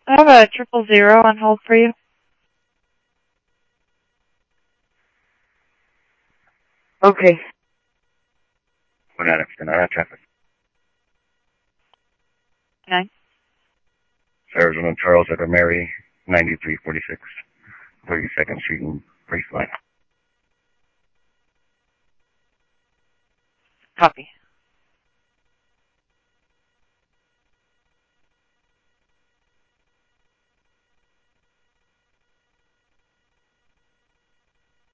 I have a 000 on hold for you. Okay. We're not traffic. 9. Arizona Charles Edward Mary, 9346, 32nd Street in Graceland. Copy.